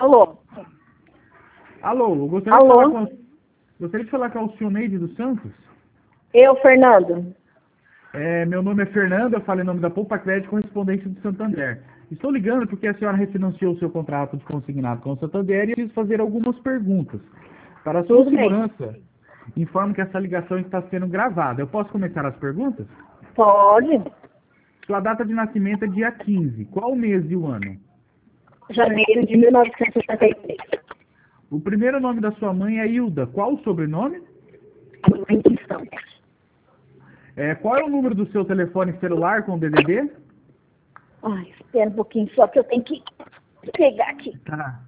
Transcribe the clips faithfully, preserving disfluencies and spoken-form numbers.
Alô? Alô, eu gostaria, Alô? De falar com, gostaria de falar com a Alcioneide dos Santos. Eu, Fernando. É, meu nome é Fernando, eu falo em nome da Poupa Crédito Correspondência do Santander. Estou ligando porque a senhora refinanciou o seu contrato de consignado com o Santander e eu preciso fazer algumas perguntas. Para a sua Tudo bem. segurança, informo que essa ligação está sendo gravada. Eu posso começar as perguntas? Pode. Sua data de nascimento é dia quinze. Qual o mês e o ano? Janeiro de mil novecentos e sessenta e três. O primeiro nome da sua mãe é Hilda. Qual o sobrenome? Santos. É, qual é o número do seu telefone celular com D D D? Ai, espera um pouquinho só que eu tenho que pegar aqui. Tá.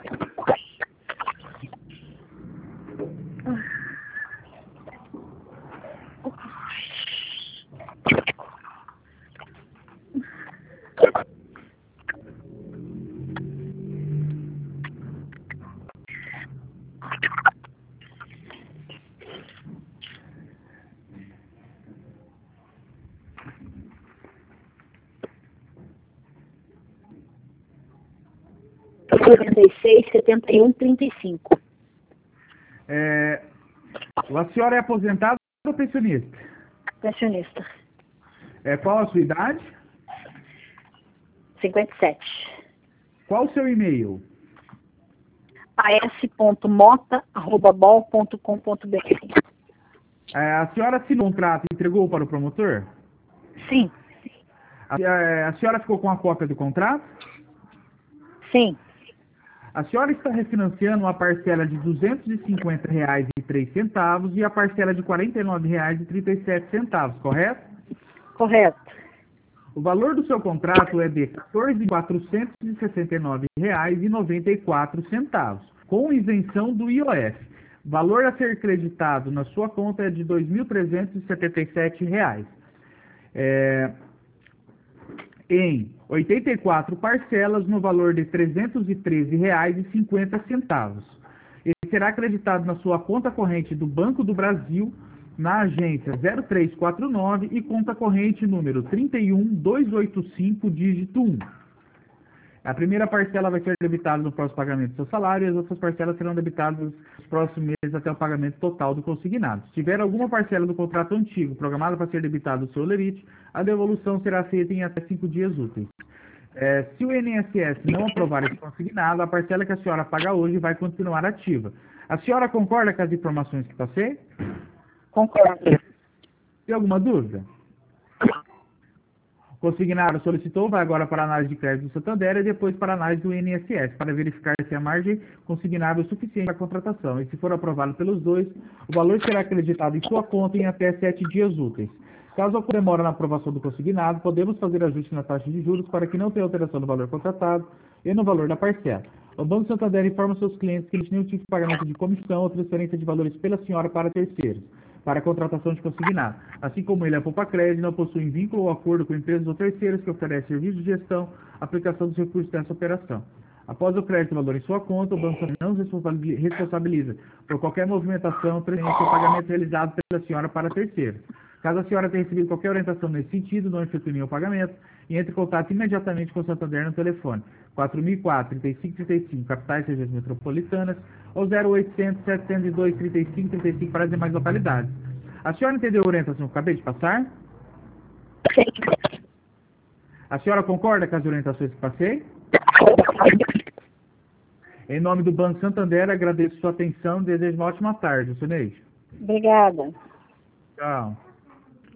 quarenta e seis, setenta e um, trinta e cinco. É, a senhora é aposentada ou pensionista? Pensionista. É, qual a sua idade? cinquenta e sete. Qual o seu e-mail? a s ponto mota arroba bol ponto com ponto b r. É, a senhora assinou um contrato e entregou para o promotor? Sim. A, é, a senhora ficou com a cópia do contrato? Sim. A senhora está refinanciando uma parcela de duzentos e cinquenta reais e três centavos e a parcela de quarenta e nove reais e trinta e sete centavos, correto? Correto. O valor do seu contrato é de quatorze mil quatrocentos e sessenta e nove reais e noventa e quatro centavos, com isenção do I O F. O valor a ser creditado na sua conta é de dois mil trezentos e setenta e sete reais. É, em oitenta e quatro parcelas no valor de trezentos e treze reais e cinquenta centavos. Ele será acreditado na sua conta corrente do Banco do Brasil, na agência zero três quatro nove e conta corrente número trinta e um, duzentos e oitenta e cinco, dígito um. A primeira parcela vai ser debitada no próximo pagamento do seu salário e as outras parcelas serão debitadas nos próximos meses até o pagamento total do consignado. Se tiver alguma parcela do contrato antigo programada para ser debitada do seu lerite, a devolução será feita em até cinco dias úteis. É, se o I N S S não aprovar esse consignado, a parcela que a senhora paga hoje vai continuar ativa. A senhora concorda com as informações que passei? Concordo. Tem alguma dúvida? O consignado solicitou, vai agora para a análise de crédito do Santander e depois para a análise do I N S S, para verificar se a margem consignável é suficiente para a contratação. E se for aprovado pelos dois, o valor será acreditado em sua conta em até sete dias úteis. Caso ocorra demora na aprovação do consignado, podemos fazer ajuste na taxa de juros para que não tenha alteração no valor contratado e no valor da parcela. O Banco Santander informa seus clientes que eles têm nenhum tipo de pagamento de comissão ou transferência de valores pela senhora para terceiros, para a contratação de consignado. Assim como ele, a Poupa Crédito, não possui vínculo ou acordo com empresas ou terceiros que oferecem serviços de gestão, aplicação dos recursos dessa operação. Após o crédito valor em sua conta, o Banco não se responsabiliza por qualquer movimentação, transferência ou pagamento realizado pela senhora para terceiros. Caso a senhora tenha recebido qualquer orientação nesse sentido, não efetue nenhum pagamento e entre em contato imediatamente com o Santander no telefone quatro mil e quatro, trinta e cinco, trinta e cinco, capitais e regiões metropolitanas, ou zero oitocentos, setecentos e dois, trinta e cinco, trinta e cinco para as demais localidades. A senhora entendeu a orientação que eu acabei de passar? Sim. A senhora concorda com as orientações que passei? Em nome do Banco Santander, agradeço sua atenção e desejo uma ótima tarde, Soneide. Obrigada. Tchau.